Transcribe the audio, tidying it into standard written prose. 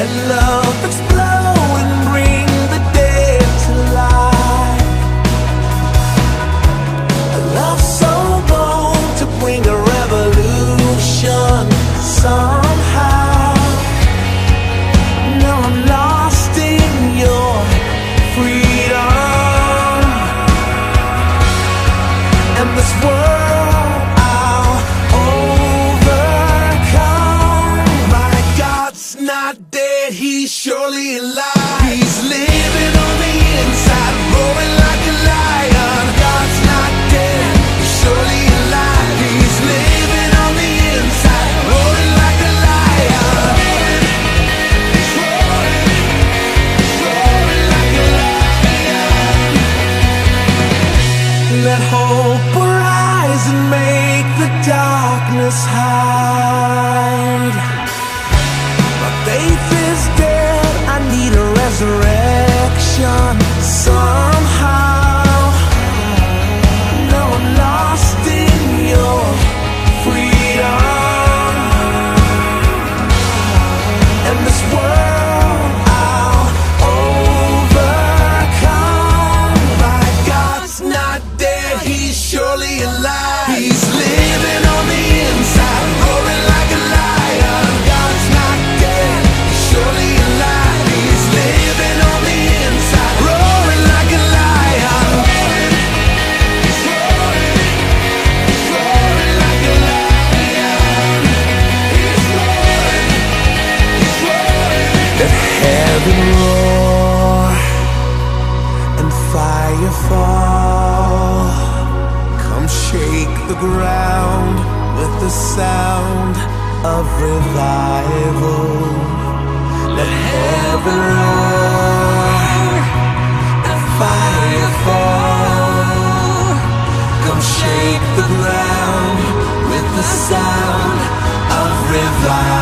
Let love explode and bring the dead to life. A love so bold to bring a revolution somehow. Now I'm lost in your freedom, and this world I'll overcome. My God's not dead, he's surely alive. He's living on the inside, roaring like a lion. God's not dead, he's surely alive. He's living on the inside, roaring like a lion. He's roaring, roaring like a lion. Let hope arise and make the darkness hide. My faith is dead, I need a resurrection somehow. Now I'm lost in your freedom, and this world I'll overcome. My God's not dead, he's surely alive. He's living on the inside, roaring like a lion. God's not dead, he's surely alive. He's living on the inside, roaring like a lion. He's roaring, he's roaring like a lion. He's roaring, he's roaring. Let heaven roar and fire fall. Come shake the ground with the sound of revival. Let heaven roar and fire fall. Come shake the ground with the sound of revival.